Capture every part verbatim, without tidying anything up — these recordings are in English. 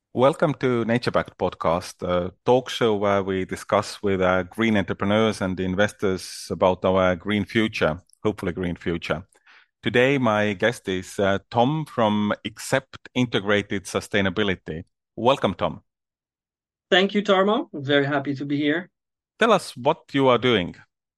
Welcome to NatureBacked podcast, a talk show where we discuss with uh, green entrepreneurs and investors about our green future, hopefully green future. Today, my guest is uh, Tom from Accept Integrated Sustainability. Welcome, Tom. Thank you, Tarmo. I'm very happy to be here. Tell us what you are doing.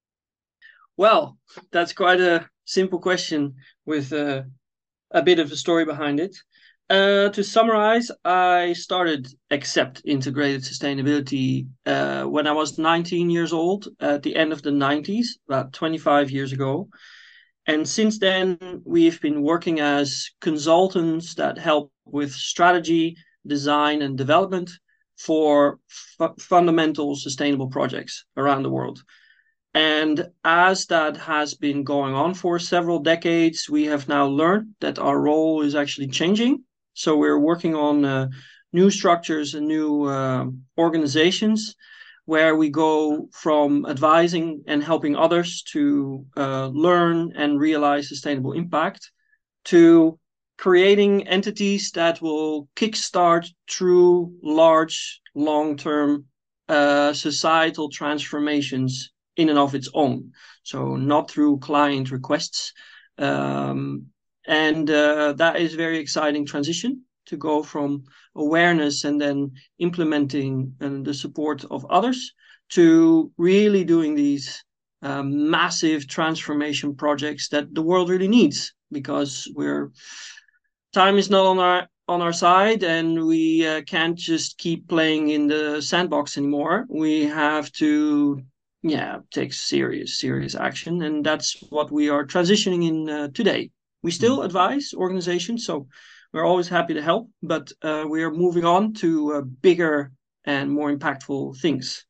Well, that's quite a simple question with uh, a bit of a story behind it. Uh, to summarize, I started Accept Integrated Sustainability uh, when I was nineteen years old at the end of the nineties, about twenty-five years ago. And since then, we've been working as consultants that help with strategy, design, and development for fu- fundamental sustainable projects around the world. And as that has been going on for several decades, we have now learned that our role is actually changing. So we're working on uh, new structures and new uh, organizations where we go from advising and helping others to uh, learn and realize sustainable impact to creating entities that will kickstart true, large, long term uh, societal transformations in and of its own. So, not through client requests. Um, and uh, that is very exciting transition to go from awareness and then implementing uh, the support of others to really doing these um, massive transformation projects that the world really needs because we're time is not on our on our side and we uh, can't just keep playing in the sandbox anymore. We have to yeah take serious serious action, and that's what we are transitioning in uh, today. We Mm. still advise organizations, so we're always happy to help, but uh, we are moving on to uh, bigger and more impactful things.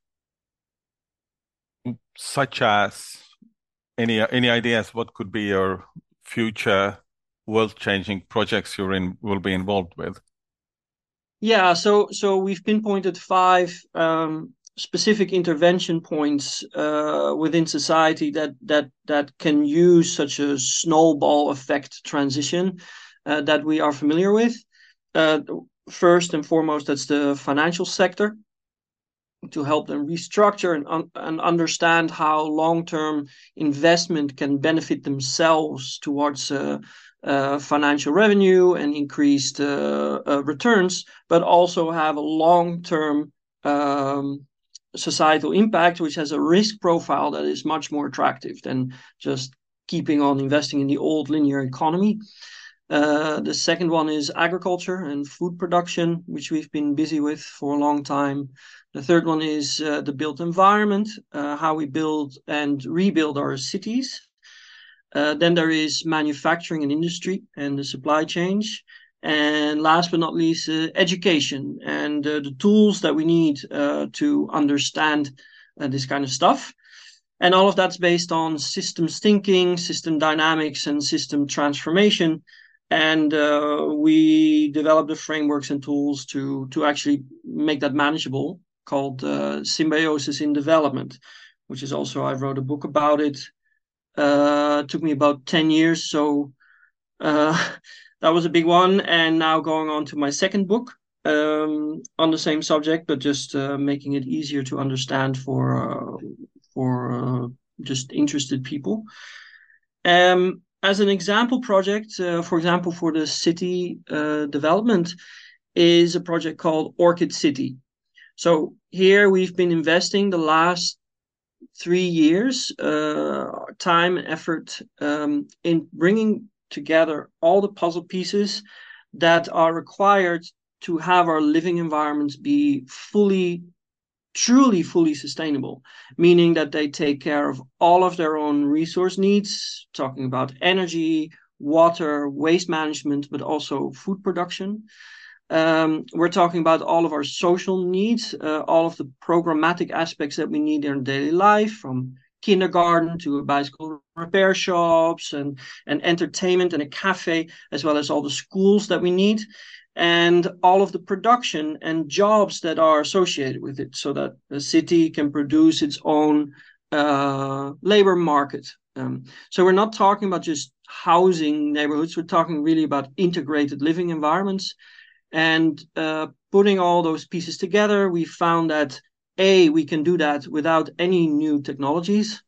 Such as any any ideas what could be your future world-changing projects you're in will be involved with? Yeah, so so we've pinpointed five um, specific intervention points uh, within society that that that can use such a snowball effect transition uh, that we are familiar with. Uh, First and foremost, that's the financial sector to help them restructure and, un- and understand how long-term investment can benefit themselves towards uh, uh, financial revenue and increased uh, uh, returns, but also have a long-term um, societal impact, which has a risk profile that is much more attractive than just keeping on investing in the old linear economy. Uh, the second one is agriculture and food production, which we've been busy with for a long time. The third one is uh, the built environment, uh, how we build and rebuild our cities. Uh, then there is manufacturing and industry and the supply chain. And last but not least, uh, education and uh, the tools that we need uh, to understand uh, this kind of stuff. And all of that's based on systems thinking, system dynamics, and system transformation. And uh, we developed the frameworks and tools to to actually make that manageable, called uh, Symbiosis in Development, which is also I wrote a book about it. Uh, it took me about ten years, so uh, that was a big one. And now going on to my second book um, on the same subject, but just uh, making it easier to understand for uh, for uh, just interested people. Um, as an example project, uh, for example, for the city uh, development, is a project called Orchid City. So here we've been investing the last three years, uh, time and effort um, in bringing together all the puzzle pieces that are required to have our living environments be fully, truly, fully sustainable, meaning that they take care of all of their own resource needs, talking about energy, water, waste management, but also food production. Um, we're talking about all of our social needs, uh, all of the programmatic aspects that we need in daily life, from kindergarten to bicycle repair shops and, and entertainment and a cafe, as well as all the schools that we need, and all of the production and jobs that are associated with it, so that the city can produce its own uh, labor market. Um, so we're not talking about just housing neighborhoods, we're talking really about integrated living environments and uh, putting all those pieces together, we found that A, we can do that without any new technologies.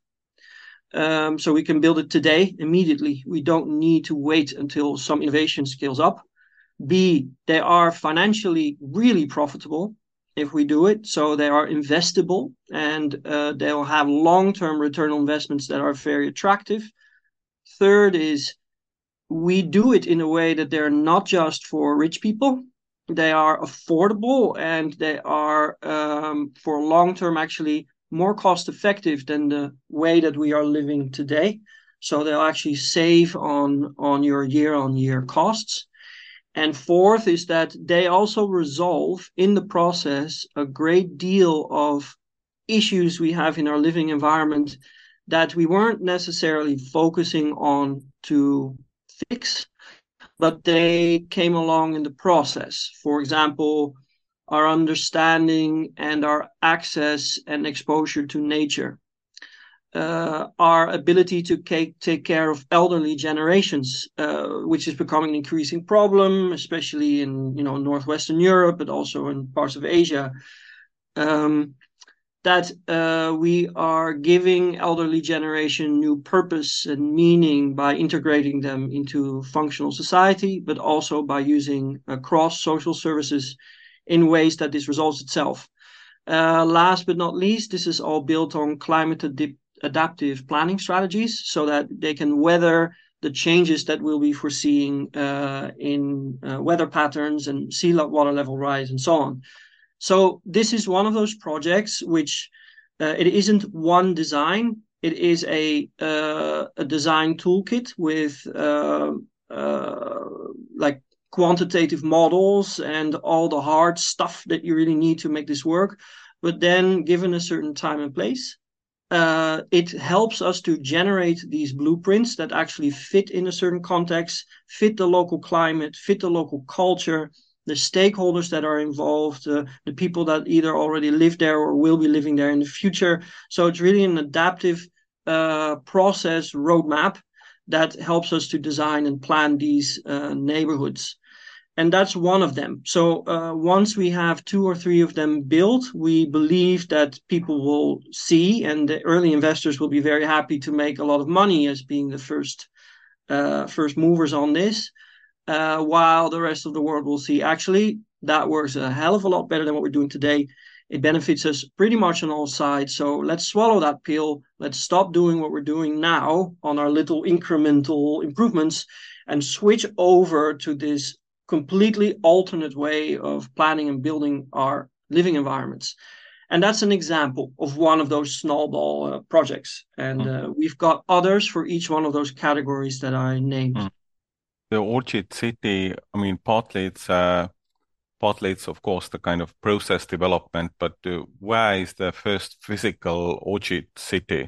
Um, so we can build it today, immediately. We don't need to wait until some innovation scales up. B, they are financially really profitable if we do it. So they are investable, and uh, they'll have long-term return on investments that are very attractive. Third is we do it in a way that they're not just for rich people. They are affordable, and they are um, for long term actually more cost effective than the way that we are living today. So they'll actually save on on your year on year costs. And fourth is that they also resolve in the process a great deal of issues we have in our living environment that we weren't necessarily focusing on to fix, but they came along in the process. For example, our understanding and our access and exposure to nature, uh, our ability to take, take care of elderly generations, uh, which is becoming an increasing problem, especially in you know northwestern Europe, but also in parts of Asia. Um, that uh, we are giving elderly generation new purpose and meaning by integrating them into functional society, but also by using uh, cross social services in ways that this resolves itself. Uh, last but not least, this is all built on climate ad- adaptive planning strategies so that they can weather the changes that we'll be foreseeing uh, in uh, weather patterns and sea water level rise and so on. So this is one of those projects which uh, it isn't one design. It is a uh, a design toolkit with uh, uh, like quantitative models and all the hard stuff that you really need to make this work. But then, given a certain time and place, uh, it helps us to generate these blueprints that actually fit in a certain context, fit the local climate, fit the local culture, the stakeholders that are involved, uh, the people that either already live there or will be living there in the future. So it's really an adaptive uh, process roadmap that helps us to design and plan these uh, neighborhoods. And that's one of them. So uh, once we have two or three of them built, we believe that people will see, and the early investors will be very happy to make a lot of money as being the first uh, first movers on this. Uh, while the rest of the world will see actually that works a hell of a lot better than what we're doing today. It benefits us pretty much on all sides. So let's swallow that pill. Let's stop doing what we're doing now on our little incremental improvements and switch over to this completely alternate way of planning and building our living environments. And that's an example of one of those snowball uh, projects. And Mm. uh, we've got others for each one of those categories that I named. Mm. The Orchid City, I mean, partly it's uh, partly it's of course the kind of process development, but uh, where is the first physical Orchid City?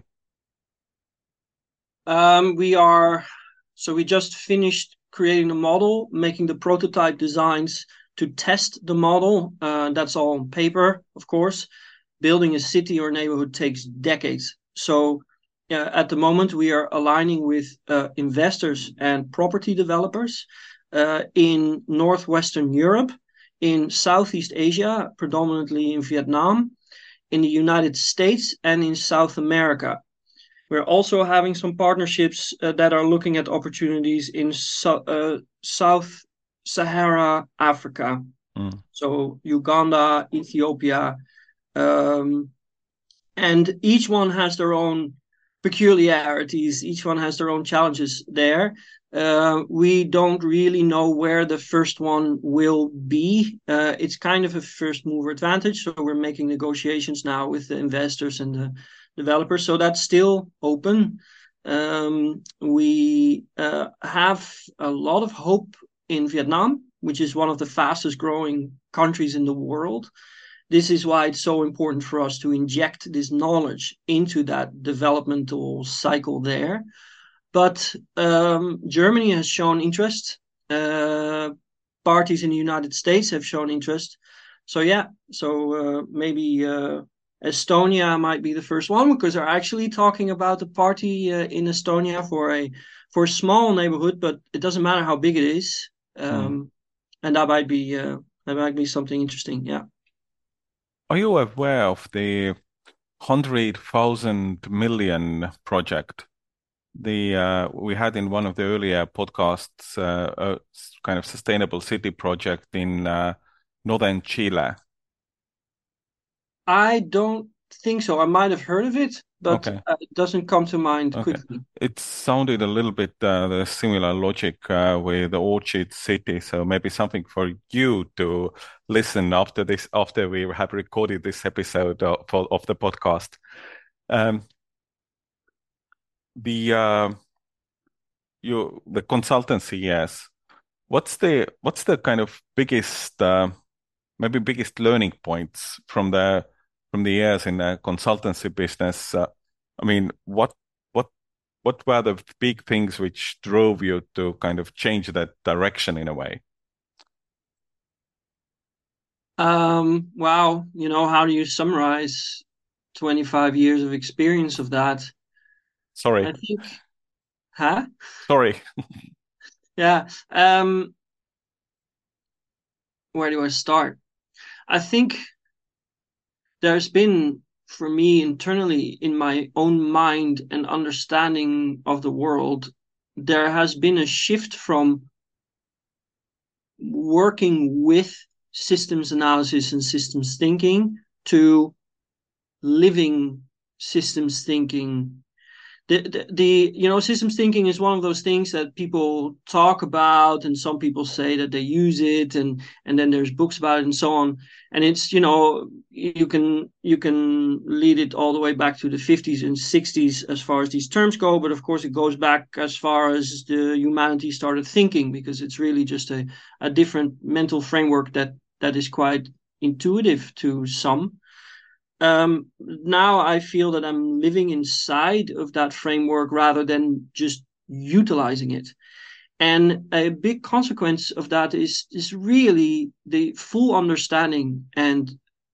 Um, we are so we just finished creating the model, making the prototype designs to test the model. Uh, that's all on paper, of course. Building a city or neighborhood takes decades. So uh, at the moment, we are aligning with uh, investors and property developers uh, in Northwestern Europe, in Southeast Asia, predominantly in Vietnam, in the United States, and in South America. We're also having some partnerships uh, that are looking at opportunities in so, uh, South Sahara Africa. Mm. So Uganda, Ethiopia, um, and each one has their own peculiarities. Each one has their own challenges there. Uh, we don't really know where the first one will be. Uh, it's kind of a first mover advantage. So we're making negotiations now with the investors and the developers. So that's still open. Um, we uh, have a lot of hope in Vietnam, which is one of the fastest growing countries in the world. This is why it's so important for us to inject this knowledge into that developmental cycle there. But um, Germany has shown interest. Uh, parties in the United States have shown interest. So yeah, so uh, maybe uh, Estonia might be the first one because they're actually talking about a party uh, in Estonia for a for a small neighborhood, but it doesn't matter how big it is, um, Mm. and that might be uh, That might be something interesting. Yeah. Are you aware of the one hundred thousand million project? The uh, we had in one of the earlier podcasts uh, a kind of sustainable city project in uh, northern Chile. I don't think so. I might have heard of it, but Okay. uh, it doesn't come to mind Okay. quickly. It sounded a little bit uh, the similar logic uh, with the Orchid City, so maybe something for you to listen after this, after we have recorded this episode of, of the podcast. Um, the uh, you the consultancy, yes. What's the what's the kind of biggest uh, maybe biggest learning points from the from the years in the consultancy business? Uh, I mean, what what what were the big things which drove you to kind of change that direction in a way? Um, wow, you know, how do you summarize twenty-five years of experience of that? Sorry, I think, huh? sorry. Yeah. Um, where do I start? I think there's been, for me internally in my own mind and understanding of the world, there has been a shift from working with systems analysis and systems thinking to living systems thinking. The, the, the you know systems thinking is one of those things that people talk about, and some people say that they use it, and and then there's books about it and so on. And it's, you know you can you can lead it all the way back to the fifties and sixties as far as these terms go, but of course it goes back as far as the humanity started thinking, because it's really just a, a different mental framework that that is quite intuitive to some. Um, now I feel that I'm living inside of that framework rather than just utilizing it. And a big consequence of that is is really the full understanding and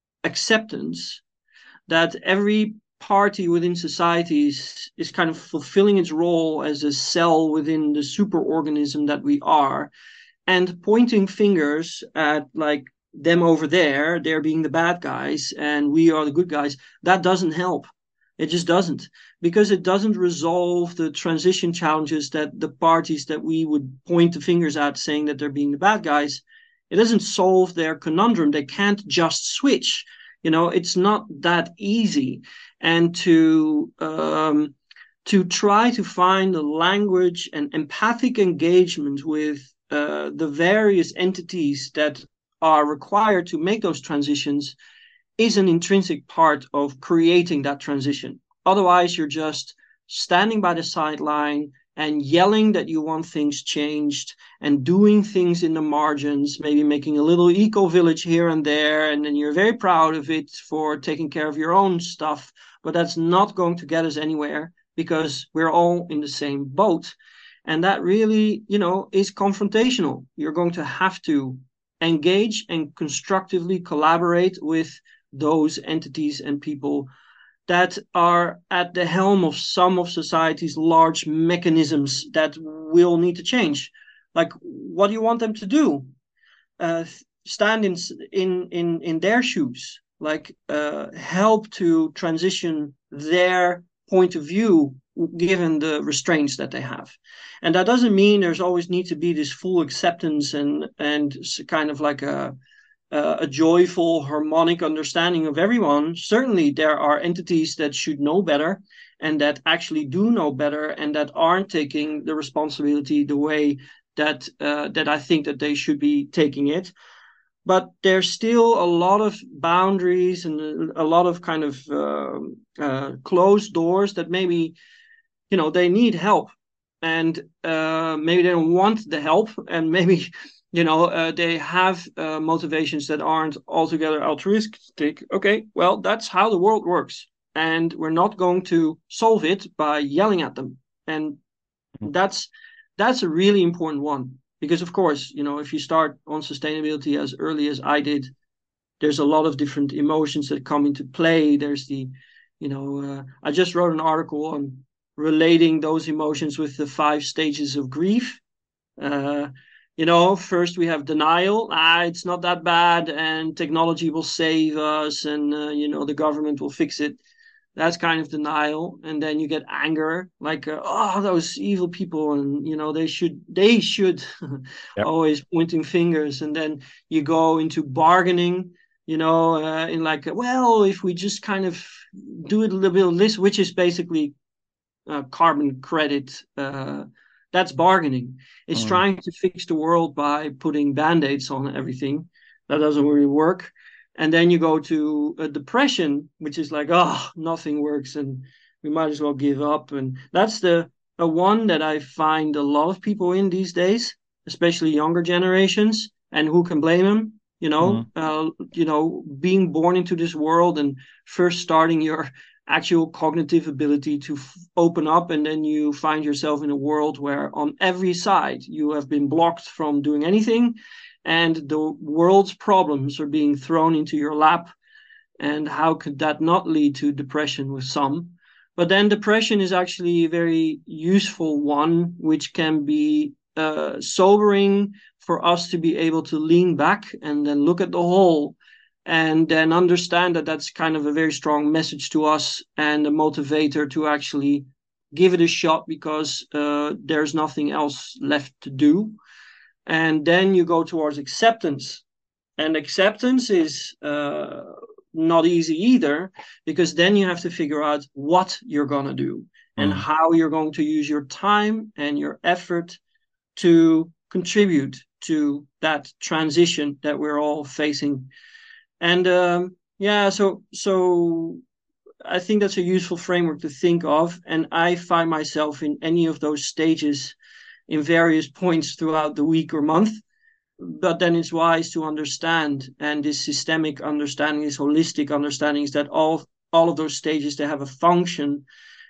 acceptance that every party within society is, is kind of fulfilling its role as a cell within the superorganism that we are, and pointing fingers at, like, them over there, they're being the bad guys and we are the good guys, that doesn't help. It just doesn't, because it doesn't resolve the transition challenges that the parties that we would point the fingers at saying that they're being the bad guys, it doesn't solve their conundrum. They can't just switch. You know, it's not that easy. And to um, to try to find a language and empathic engagement with uh, the various entities that are required to make those transitions is an intrinsic part of creating that transition. Otherwise, you're just standing by the sideline and yelling that you want things changed and doing things in the margins, maybe making a little eco village here and there, and then you're very proud of it for taking care of your own stuff. But that's not going to get us anywhere, because we're all in the same boat. And that really, you know, is confrontational. You're going to have to engage and constructively collaborate with those entities and people that are at the helm of some of society's large mechanisms that will need to change. Like, what do you want them to do? Uh, stand in in in in their shoes, like, uh, help to transition their point of view given the restraints that they have. And that doesn't mean there's always need to be this full acceptance and and kind of like a uh, a joyful, harmonic understanding of everyone. Certainly, there are entities that should know better and that actually do know better and that aren't taking the responsibility the way that uh, that I think that they should be taking it. But there's still a lot of boundaries and a lot of kind of uh, uh, closed doors that maybe, you know, they need help, and uh, maybe they don't want the help, and maybe, you know, uh, they have uh, motivations that aren't altogether altruistic. Okay, well, that's how the world works, and we're not going to solve it by yelling at them. And that's that's a really important one, because of course, you know, if you start on sustainability as early as I did, there's a lot of different emotions that come into play. There's the, you know, uh, I just wrote an article on relating those emotions with the five stages of grief. Uh, You know, first we have denial. Ah, it's not that bad, and technology will save us, and uh, you know, the government will fix it. That's kind of denial. And then you get anger, like, uh, oh, those evil people, and you know, they should, they should, Yep. always pointing fingers. And then you go into bargaining, you know, uh, in like, well, if we just kind of do it a little bit of this, which is basically uh, carbon credit. Uh, that's bargaining. It's Mm. trying to fix the world by putting band-aids on everything. That doesn't really work. And then you go to a depression, which is like, oh, nothing works, and we might as well give up. And that's the a one that I find a lot of people in these days, especially younger generations. And who can blame them? You know, Mm. uh, you know, being born into this world and first starting your actual cognitive ability to f- open up, and then you find yourself in a world where on every side you have been blocked from doing anything, and the world's problems are being thrown into your lap. And how could that not lead to depression with some? But then depression is actually a very useful one, which can be uh, sobering for us to be able to lean back and then look at the whole, and then understand that that's kind of a very strong message to us and a motivator to actually give it a shot, because uh, there's nothing else left to do. And then you go towards acceptance, and acceptance is uh, not easy either, because then you have to figure out what you're going to do and Mm. how you're going to use your time and your effort to contribute to that transition that we're all facing. And um, yeah, so so I think that's a useful framework to think of. And I find myself in any of those stages in various points throughout the week or month. But then it's wise to understand, and this systemic understanding, this holistic understanding, is that all all of those stages, they have a function,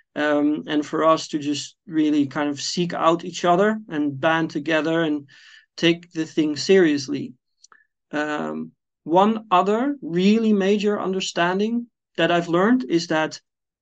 um, and for us to just really kind of seek out each other and band together and take the thing seriously. Um, one other really major understanding that I've learned is that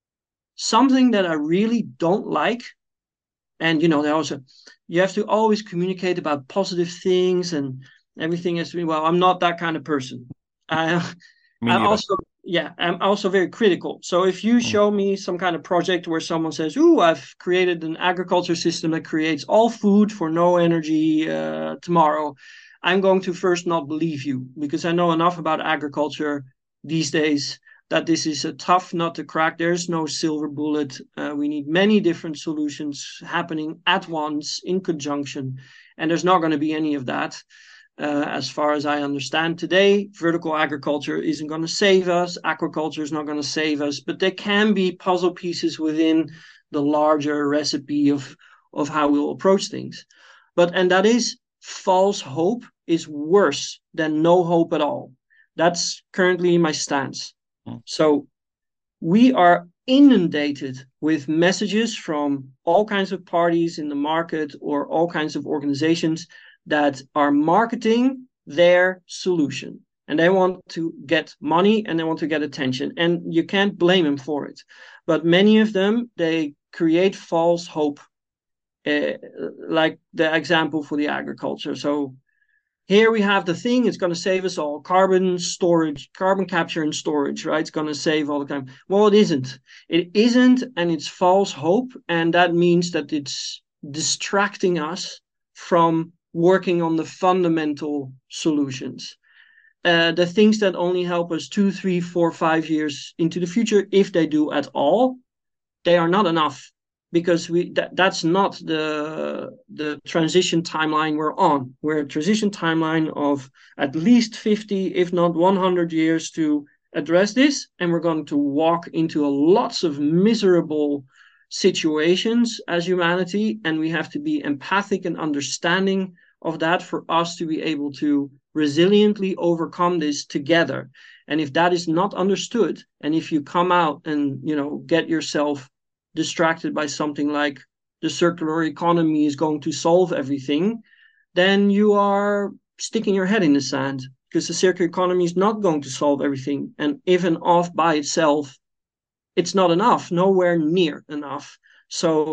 something that I really don't like, and you know, they also, you have to always communicate about positive things, and everything has to be, well, I'm not that kind of person. I, Me I neither. also, yeah, I'm also very critical. So if you Mm. show me some kind of project where someone says, "Ooh, I've created an agriculture system that creates all food for no energy uh, tomorrow," I'm going to first not believe you, because I know enough about agriculture these days that this is a tough nut to crack. There's no silver bullet. Uh, we need many different solutions happening at once in conjunction, and there's not going to be any of that. Uh, as far as I understand today, vertical agriculture isn't going to save us. Aquaculture is not going to save us, but there can be puzzle pieces within the larger recipe of of how we'll approach things. But and that is, false hope is worse than no hope at all. That's currently my stance. Mm. So we are inundated with messages from all kinds of parties in the market or all kinds of organizations that are marketing their solution. And they want to get money and they want to get attention. And you can't blame them for it. But many of them, they create false hope, uh, like the example for the agriculture. So here we have the thing, it's going to save us all. Carbon storage, carbon capture and storage, right? It's going to save all the time. Well, it isn't. It isn't, and it's false hope. And that means that it's distracting us from working on the fundamental solutions. Uh, the things that only help us two, three, four, five years into the future, if they do at all, they are not enough, because we that, that's not the the transition timeline we're on. We're a transition timeline of at least fifty, if not one hundred years to address this, and we're going to walk into a lots of miserable situations as humanity, and we have to be empathic and understanding of that for us to be able to resiliently overcome this together. And if that is not understood, and if you come out and you know get yourself distracted by something like the circular economy is going to solve everything, then you are sticking your head in the sand, because the circular economy is not going to solve everything. And even off by itself, it's not enough, nowhere near enough. So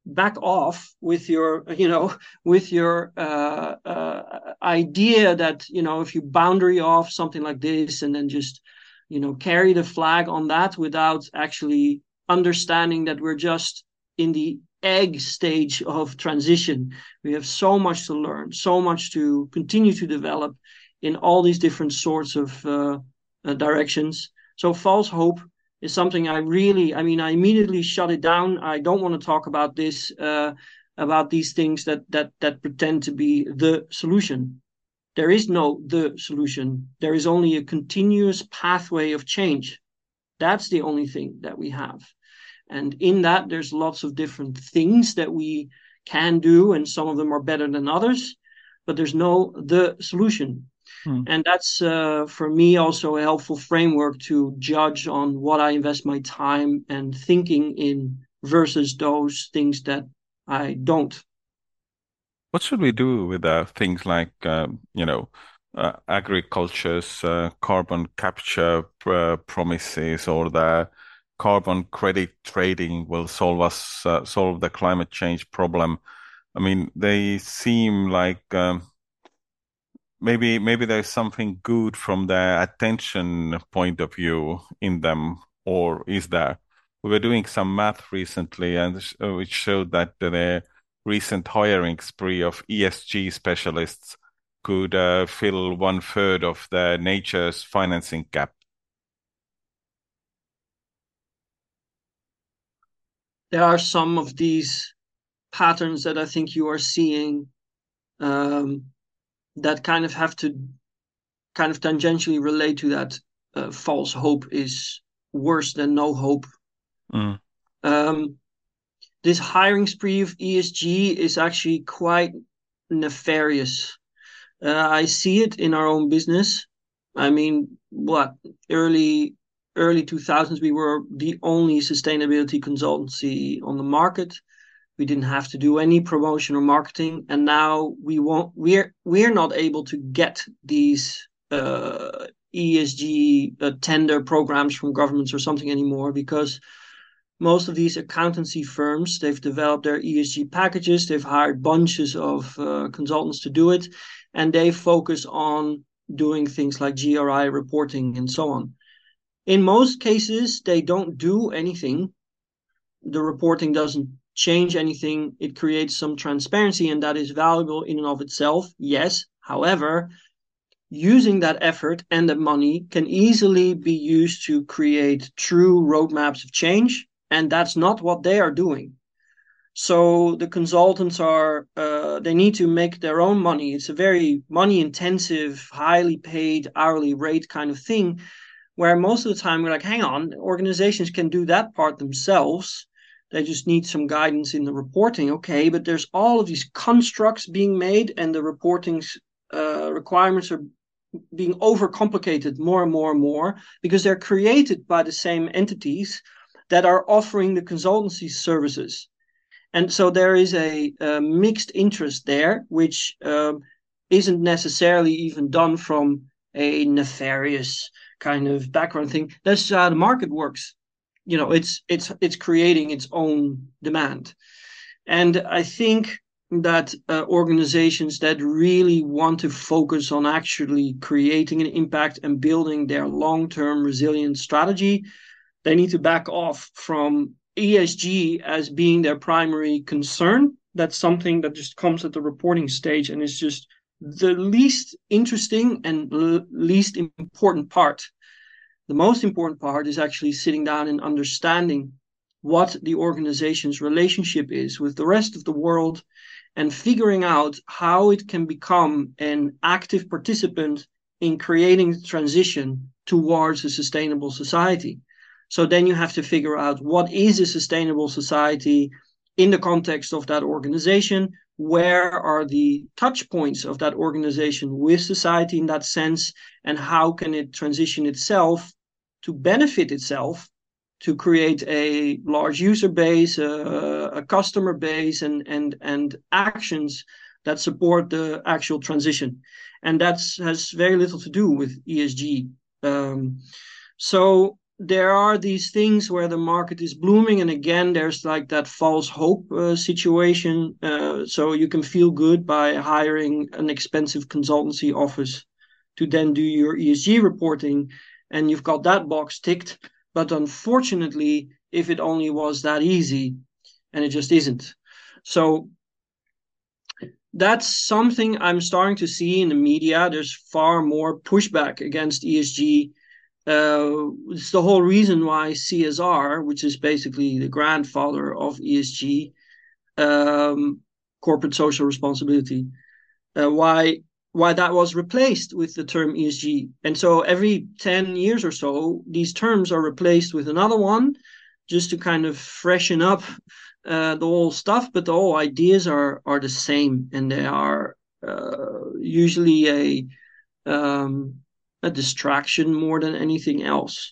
back off with your, you know, with your uh, uh, idea that, you know, if you boundary off something like this and then just, you know, carry the flag on that without actually understanding that we're just in the egg stage of transition. We have so much to learn, so much to continue to develop in all these different sorts of uh, uh, directions. So false hope is something I really, I mean, I immediately shut it down. I don't want to talk about this, uh, about these things that that that pretend to be the solution. There is no the solution. There is only a continuous pathway of change. That's the only thing that we have. And in that, there's lots of different things that we can do, and some of them are better than others, but there's no the solution. Mm. And that's, uh, for me, also a helpful framework to judge on what I invest my time and thinking in versus those things that I don't. What should we do with uh, things like, uh, you know, uh, agriculture's uh, carbon capture uh, promises, or the carbon credit trading will solve us uh, solve the climate change problem? I mean, they seem like um, maybe maybe there's something good from the attention point of view in them, or is there? We were doing some math recently, and sh- uh, which showed that the recent hiring spree of E S G specialists could uh, fill one third of the nature's financing gap. There are some of these patterns that I think you are seeing, um, that kind of have to kind of tangentially relate to that. Uh, false hope is worse than no hope. Mm. Um, this hiring spree of E S G is actually quite nefarious. Uh, I see it in our own business. I mean, what early early two thousands, we were the only sustainability consultancy on the market. We didn't have to do any promotion or marketing, and now we won't. We're we're not able to get these uh, E S G uh, tender programs from governments or something anymore, because most of these accountancy firms, they've developed their E S G packages, they've hired bunches of uh, consultants to do it, and they focus on doing things like G R I reporting and so on. In most cases, they don't do anything. The reporting doesn't change anything. It creates some transparency, and that is valuable in and of itself, yes. However, using that effort and that money can easily be used to create true roadmaps of change, and that's not what they are doing. So the consultants are, uh, they need to make their own money. It's a very money intensive, highly paid hourly rate kind of thing, where most of the time we're like, hang on, organizations can do that part themselves. They just need some guidance in the reporting. Okay, but there's all of these constructs being made, and the reporting's uh, requirements are being overcomplicated more and more and more, because they're created by the same entities that are offering the consultancy services. And so there is a, a mixed interest there, which um, isn't necessarily even done from a nefarious kind of background thing. That's how the market works. You know, it's it's it's creating its own demand. And I think that uh, organizations that really want to focus on actually creating an impact and building their long-term resilient strategy, they need to back off from E S G as being their primary concern. That's something that just comes at the reporting stage and is just the least interesting and l- least important part. The most important part is actually sitting down and understanding what the organization's relationship is with the rest of the world, and figuring out how it can become an active participant in creating the transition towards a sustainable society. So then you have to figure out what is a sustainable society in the context of that organization. Where are the touch points of that organization with society in that sense, and how can it transition itself to benefit itself, to create a large user base, uh, a customer base, and and and actions that support the actual transition. And that has very little to do with E S G. Um, so there are these things where the market is blooming, and again, there's like that false hope uh, situation. Uh, so you can feel good by hiring an expensive consultancy office to then do your E S G reporting, and you've got that box ticked. But unfortunately, if it only was that easy, and it just isn't. So that's something I'm starting to see in the media. There's far more pushback against E S G. Uh, it's the whole reason why C S R, which is basically the grandfather of E S G, um, corporate social responsibility, uh, why why that was replaced with the term E S G. And so every ten years or so, these terms are replaced with another one, just to kind of freshen up uh, the whole stuff. But the whole ideas are are the same, and they are uh, usually a um, a distraction more than anything else.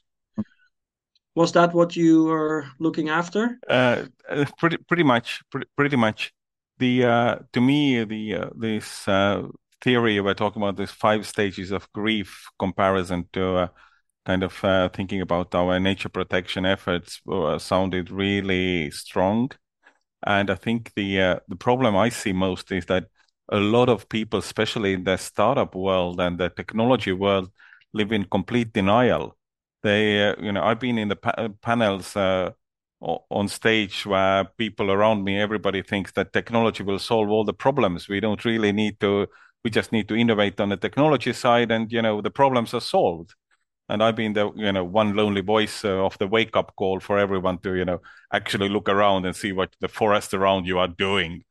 Was that what you were looking after? Uh, uh, pretty pretty much, pretty, pretty much. The uh, to me, the uh, this uh, theory we're talking about, this five stages of grief comparison to uh, kind of uh, thinking about our nature protection efforts uh, sounded really strong. And I think the uh, the problem I see most is that a lot of people, especially in the startup world and the technology world, live in complete denial. They, uh, you know, I've been in the pa panels uh, on stage where people around me, everybody thinks that technology will solve all the problems. We don't really need to, we just need to innovate on the technology side, and, you know, the problems are solved. And I've been the, you know, one lonely voice uh, of the wake up call for everyone to, you know, actually look around and see what the forest around you are doing.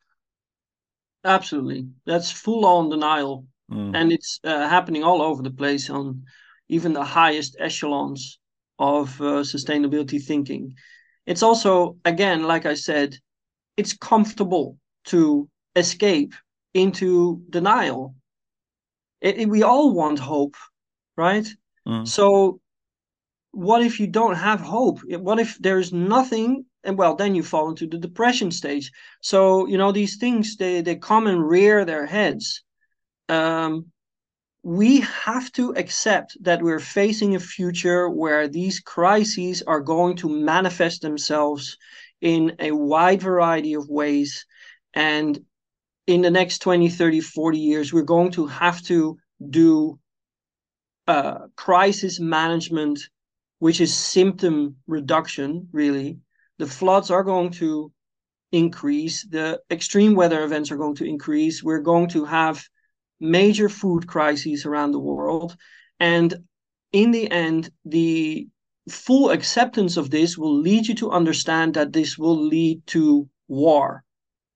Absolutely. That's full on denial. Mm. And it's uh, happening all over the place on even the highest echelons of uh, sustainability thinking. It's also, again, like I said, it's comfortable to escape into denial. It, it- we all want hope, right? Mm. So what if you don't have hope? What if there's nothing? And well, then you fall into the depression stage. So, you know, these things, they, they come and rear their heads. Um, we have to accept that we're facing a future where these crises are going to manifest themselves in a wide variety of ways. And in the next twenty, thirty, forty years, we're going to have to do uh, crisis management, which is symptom reduction, really. The floods are going to increase, the extreme weather events are going to increase. We're going to have major food crises around the world. And in the end, the full acceptance of this will lead you to understand that this will lead to war.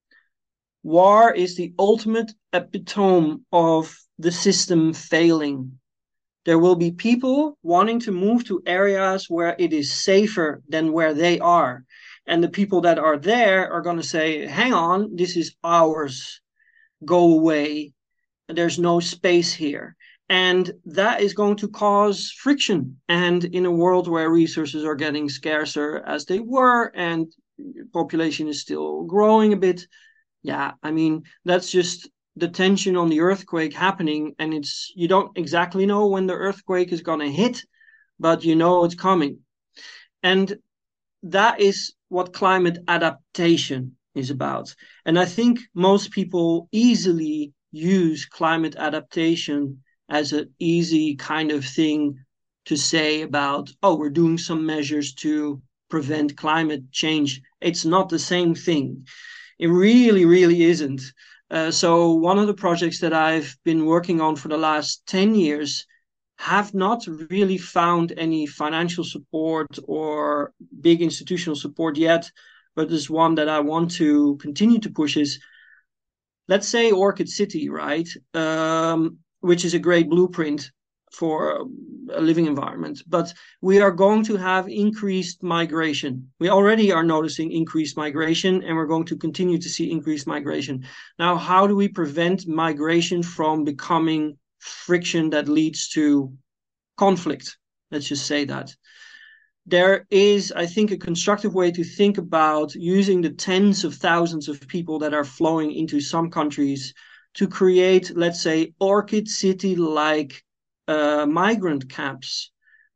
War is the ultimate epitome of the system failing. There will be people wanting to move to areas where it is safer than where they are. And the people that are there are going to say, hang on, this is ours. Go away. There's no space here. And that is going to cause friction. And in a world where resources are getting scarcer as they were and population is still growing a bit, yeah, I mean, that's just the tension on the earthquake happening. And it's, you don't exactly know when the earthquake is going to hit, but you know it's coming. And that is what climate adaptation is about. And I think most people easily use climate adaptation as an easy kind of thing to say about, oh, we're doing some measures to prevent climate change. It's not the same thing. It really, really isn't. Uh, so one of the projects that I've been working on for the last ten years have not really found any financial support or big institutional support yet, but there's one that I want to continue to push is, let's say Orchid City, right? Um, which is a great blueprint for a living environment. But we are going to have increased migration. We already are noticing increased migration, and we're going to continue to see increased migration. Now, how do we prevent migration from becoming friction that leads to conflict? Let's just say that. There is, I think, a constructive way to think about using the tens of thousands of people that are flowing into some countries to create, let's say, Orchid City-like uh, migrant camps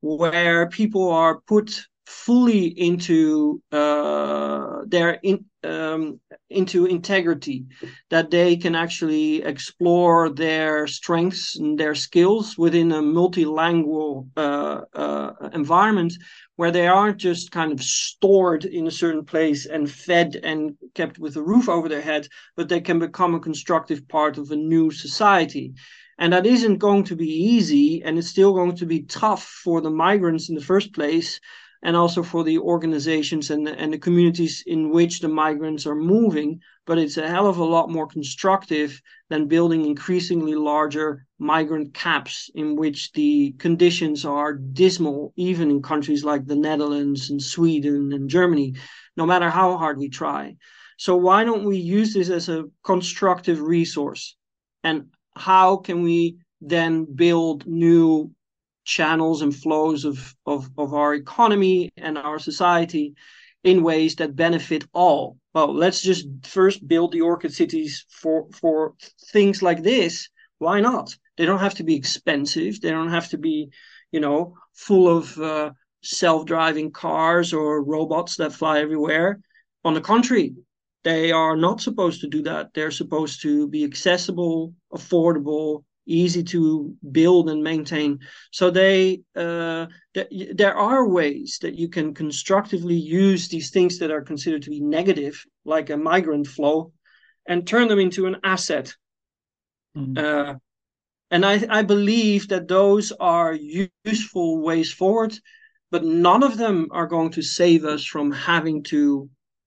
where people are put fully into uh, their in, um, into integrity, that they can actually explore their strengths and their skills within a multilingual uh, uh, environment, where they aren't just kind of stored in a certain place and fed and kept with a roof over their head, but they can become a constructive part of a new society. And that isn't going to be easy, and it's still going to be tough for the migrants in the first place, and also for the organizations and the, and the communities in which the migrants are moving. But it's a hell of a lot more constructive than building increasingly larger migrant camps in which the conditions are dismal, even in countries like the Netherlands and Sweden and Germany, no matter how hard we try. So why don't we use this as a constructive resource? And how can we then build new channels and flows of, of, of our economy and our society in ways that benefit all? Well, let's just first build the orchid cities for, for things like this. Why not? They don't have to be expensive. They don't have to be, you know, full of uh, self-driving cars or robots that fly everywhere. On the contrary, they are not supposed to do that. They're supposed to be accessible, affordable, easy to build and maintain. So they, uh, th- there are ways that you can constructively use these things that are considered to be negative, like a migrant flow, and turn them into an asset. Mm. Uh, and I, I believe that those are useful ways forward, but none of them are going to save us from having to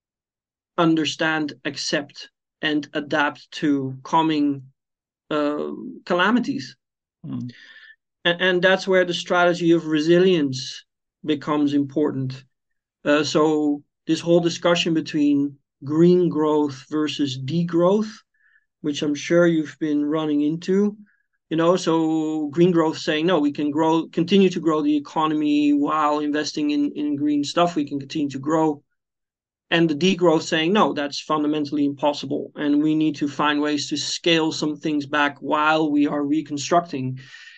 understand, accept, and adapt to coming uh, calamities. Mm. And, and that's where the strategy of resilience becomes important. Uh, so this whole discussion between green growth versus degrowth, which I'm sure you've been running into, you know, so green growth saying, no, we can grow, continue to grow the economy while investing in, in green stuff. We can continue to grow. And the degrowth saying, no, that's fundamentally impossible. And we need to find ways to scale some things back while we are reconstructing.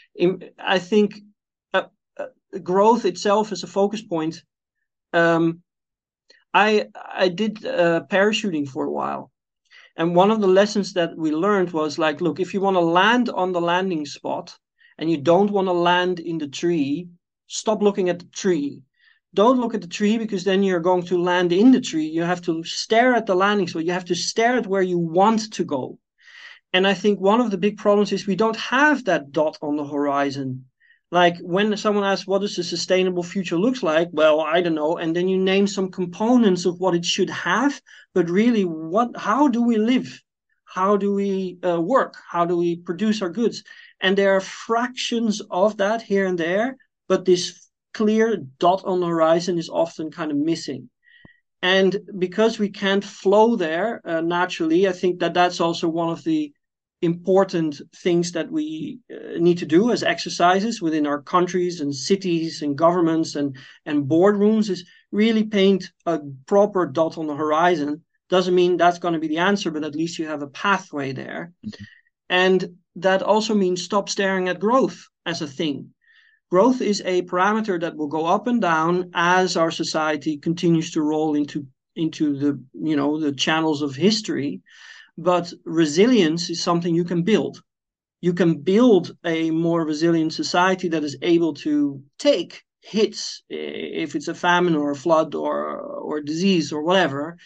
I think uh, uh, growth itself is a focus point. Um, I, I did uh, parachuting for a while. And one of the lessons that we learned was like, look, if you want to land on the landing spot and you don't want to land in the tree, stop looking at the tree. Don't look at the tree, because then you're going to land in the tree. You have to stare at the landing spot. You have to stare at where you want to go. And I think one of the big problems is we don't have that dot on the horizon. Like when someone asks, what does a sustainable future looks like? Well, I don't know. And then you name some components of what it should have. But really, what? How do we live? How do we uh, work? How do we produce our goods? And there are fractions of that here and there. But this clear dot on the horizon is often kind of missing. And because we can't flow there uh, naturally, I think that that's also one of the important things that we uh, need to do as exercises within our countries and cities and governments and, and boardrooms, is really paint a proper dot on the horizon. Doesn't mean that's going to be the answer, but at least you have a pathway there. Mm-hmm. And that also means stop staring at growth as a thing. Growth is a parameter that will go up and down as our society continues to roll into, into the, you know, the channels of history. But resilience is something you can build. You can build a more resilient society that is able to take hits, if it's a famine or a flood or, or disease or whatever.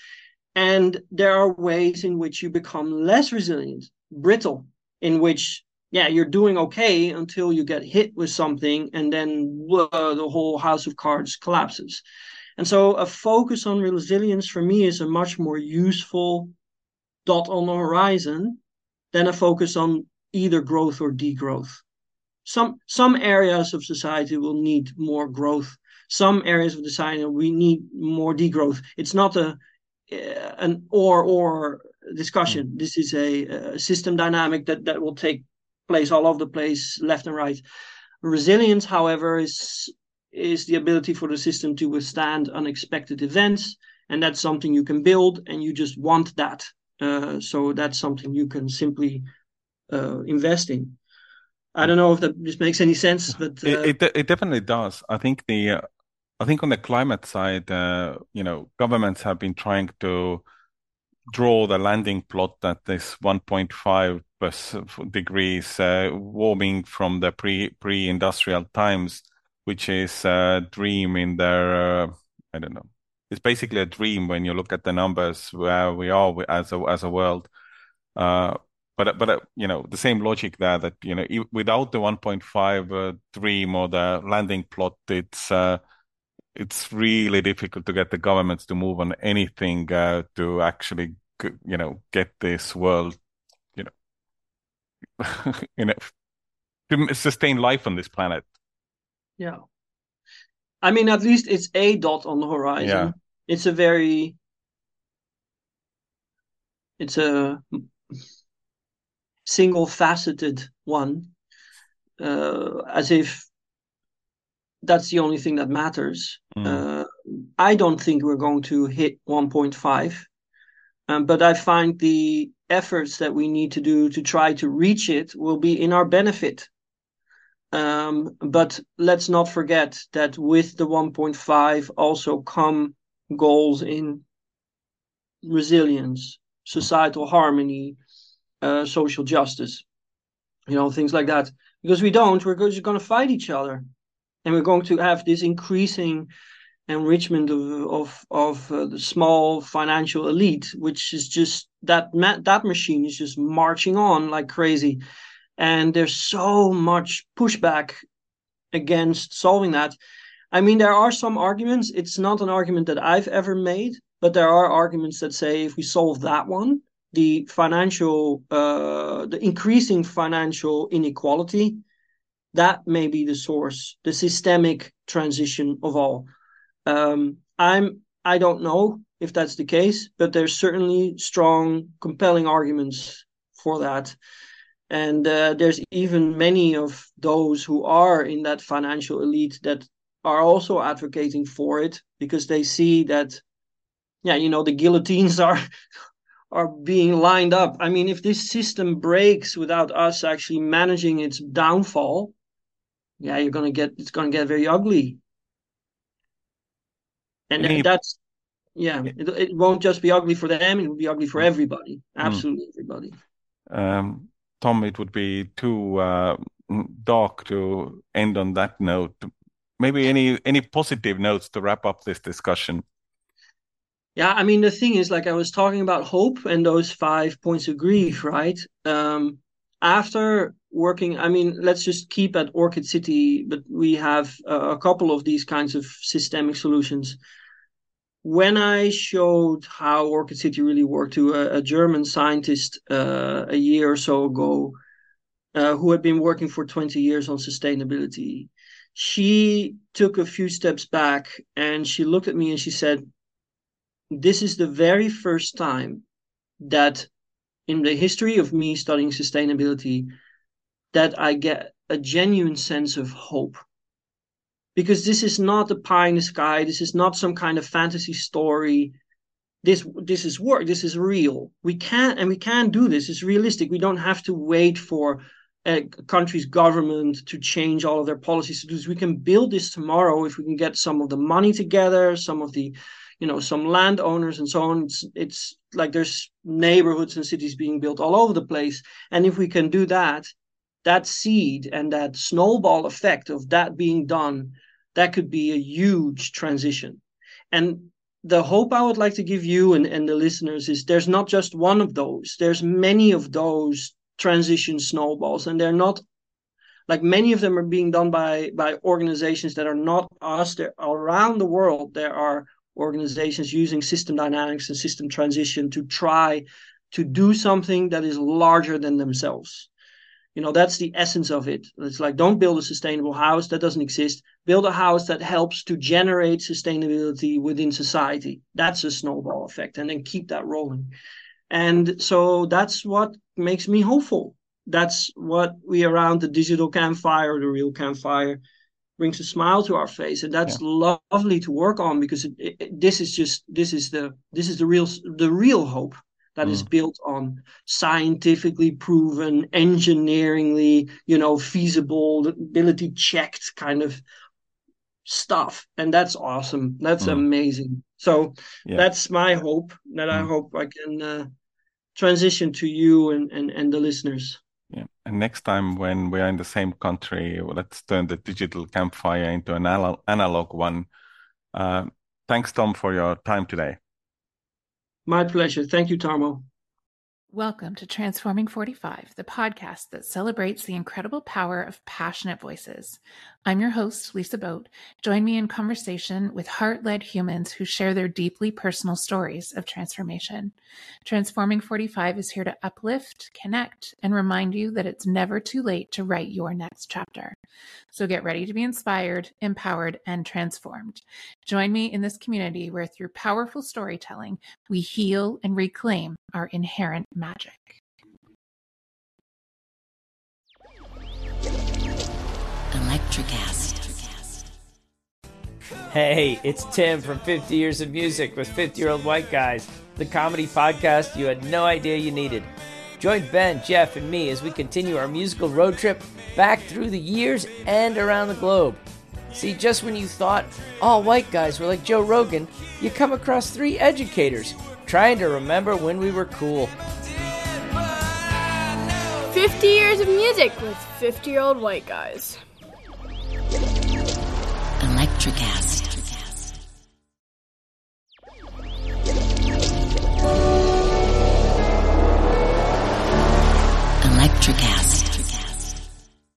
And there are ways in which you become less resilient, brittle, in which, yeah, you're doing okay until you get hit with something, and then uh, the whole house of cards collapses. And so a focus on resilience for me is a much more useful dot on the horizon than a focus on either growth or degrowth. Some some areas of society will need more growth. Some areas of society we need more degrowth. It's not a an or or discussion. Mm. This is a, a system dynamic that that will take place all over the place, left and right. Resilience, however, is is the ability for the system to withstand unexpected events, and that's something you can build, and you just want that. Uh, so that's something you can simply uh, invest in. I don't know if that just makes any sense, but It, uh, it it definitely does. I think the uh, I think on the climate side, uh, you know, governments have been trying to draw the landing plot at this one point five degrees uh, warming from the pre pre-industrial times, which is a dream in their uh, I don't know. It's basically a dream when you look at the numbers where we are as a as a world. Uh, but but uh, you know the same logic there that you know e- without the one point five uh, dream or the landing plot, it's uh, it's really difficult to get the governments to move on anything uh, to actually you know get this world you know you know to sustain life on this planet. yeah. I mean, at least it's a dot on the Yeah. horizon. It's a very, it's a single-faceted one, uh, as if that's the only thing that matters. Mm. Uh, I don't think we're going to hit one point five, um, but I find the efforts that we need to do to try to reach it will be in our benefit. Um, but let's not forget that with the one point five also come goals in resilience, societal harmony, uh, social justice, you know, things like that. Because we don't, we're just going to fight each other, and we're going to have this increasing enrichment of of of uh, the small financial elite, which is just that ma- that machine is just marching on like crazy, and there's so much pushback against solving that. I mean, there are some arguments. It's not an argument that I've ever made, but there are arguments that say if we solve that one, the financial, uh, the increasing financial inequality, that may be the source, the systemic transition of all. Um, I'm, I don't know if that's the case, but there's certainly strong, compelling arguments for that. And uh, there's even many of those who are in that financial elite that are also advocating for it because they see that, yeah, you know, the guillotines are are being lined up. I mean, if this system breaks without us actually managing its downfall, yeah, you're gonna get it's gonna get very ugly. And Any that's yeah, it, it won't just be ugly for them; it will be ugly for everybody, mm. absolutely everybody. um, Tom, it would be too uh, dark to end on that note. Maybe any any positive notes to wrap up this discussion. Yeah, I mean, the thing is, like I was talking about hope and those five points of grief, right? Um, after working, I mean, let's just keep at Orchid City, but we have uh, a couple of these kinds of systemic solutions. When I showed how Orchid City really worked to a, a German scientist uh, a year or so ago, uh, who had been working for twenty years on sustainability, she took a few steps back and she looked at me and she said, this is the very first time that in the history of me studying sustainability that I get a genuine sense of hope. Because this is not a pie in the sky. This is not some kind of fantasy story. This this is work. This is real. We can and we can do this. It's realistic. We don't have to wait for a country's government to change all of their policies to do this. We can build this tomorrow if we can get some of the money together, some of the you know, some landowners and so on. It's, it's like there's neighborhoods and cities being built all over the place. And if we can do that, that seed and that snowball effect of that being done, that could be a huge transition. And the hope I would like to give you and, and the listeners is there's not just one of those. There's many of those transition snowballs, and they're not like many of them are being done by by organizations that are not us. They're around the world. There are organizations using system dynamics and system transition to try to do something that is larger than themselves. You know, that's the essence of it. It's like, don't build a sustainable house that doesn't exist. Build a house that helps to generate sustainability within society. That's a snowball effect, and then keep that rolling. And so that's what makes me hopeful. That's what we around the digital campfire, the real campfire, brings a smile to our face, and Yeah. that's lovely to work on because it, it, this is just this is the this is the real the real hope that mm. is built on scientifically proven, engineeringly, you know, feasibility checked kind of stuff. And that's awesome. That's mm. amazing. So yeah. That's my hope, that mm. I hope I can uh, transition to you and, and, and the listeners. Yeah. And next time when we are in the same country, well, let's turn the digital campfire into an analog one. Uh, thanks, Tom, for your time today. My pleasure. Thank you, Tarmo. Welcome to Transforming forty-five, the podcast that celebrates the incredible power of passionate voices. I'm your host, Lisa Boat. Join me in conversation with heart-led humans who share their deeply personal stories of transformation. Transforming forty-five is here to uplift, connect, and remind you that it's never too late to write your next chapter. So get ready to be inspired, empowered, and transformed. Join me in this community where through powerful storytelling, we heal and reclaim our inherent magic. Electricast. Hey, it's Tim from fifty Years of Music with fifty-Year-Old White Guys, the comedy podcast you had no idea you needed. Join Ben, Jeff, and me as we continue our musical road trip back through the years and around the globe. See, just when you thought all white guys were like Joe Rogan, you come across three educators trying to remember when we were cool. fifty Years of Music with fifty-Year-Old White Guys. Electricast. Electricast.